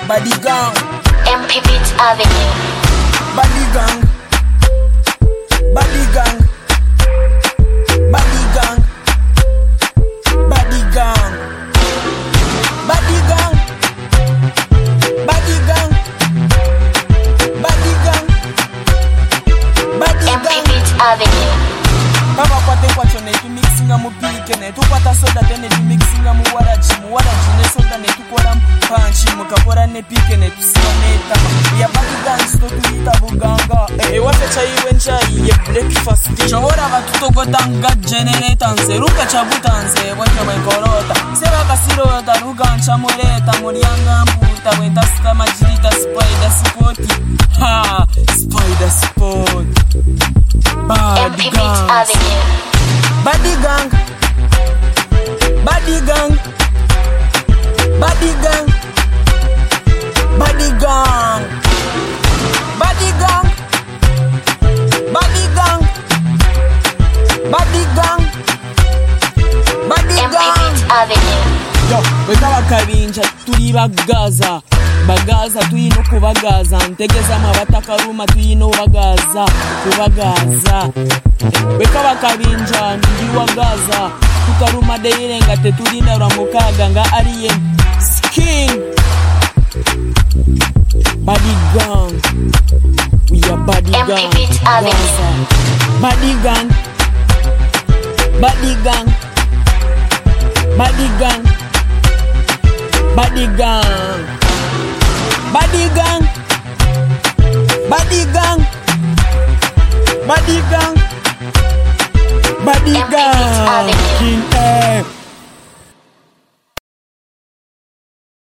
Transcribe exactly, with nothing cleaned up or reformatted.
Body gang, M P Beats Avenue. body gang, body gang, body gang, body gang, body gang, body gang, body gang, body M P gang. Beats Avenue. Baba kwate kwacho ne tu mixinga mu pike ne tu kwata soda tene tu mixinga mu waraji mu waraji ne soda ne tu kora punch mu kapora ne pike ne tu sineta ya body dance to tu ita buganga eh wate chai wencha ye breakfast chora batuto gotanga generator nseruka chabutanze wanje mwenkorota seba kasirota rugancha moreta murianga mbuta wenda ska majirita spider spot ha spider spot. M P Beats Avenue. Body gang, body gang, body gang, body gang, body gang, body gang, body gang, body M P gang. Beats Avenue. Yo, weka bakabinja turi bagaza bagaza tuyino kubagaza ntegeza mabatakaruma tuyino bagaza kubagaza weka bakabinja ndi wagaza tukaruma deirenga tetulina ramukaga nga ariye skin body gang, we are body M P gang, Beats Avenue. body gang, body gang, body gang, body gang, body gang, body gang, body gang, body M P Beats gang, Avenue. King Air.